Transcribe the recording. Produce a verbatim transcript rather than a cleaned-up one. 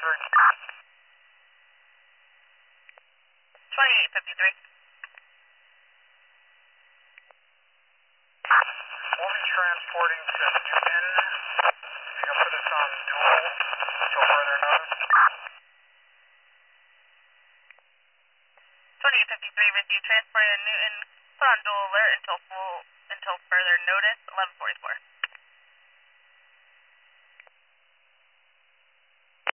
twenty-eight fifty-three. We'll be transporting to Newton. You can put us on dual until further notice. twenty-eight fifty-three with you, transporting to Newton, put on dual alert until full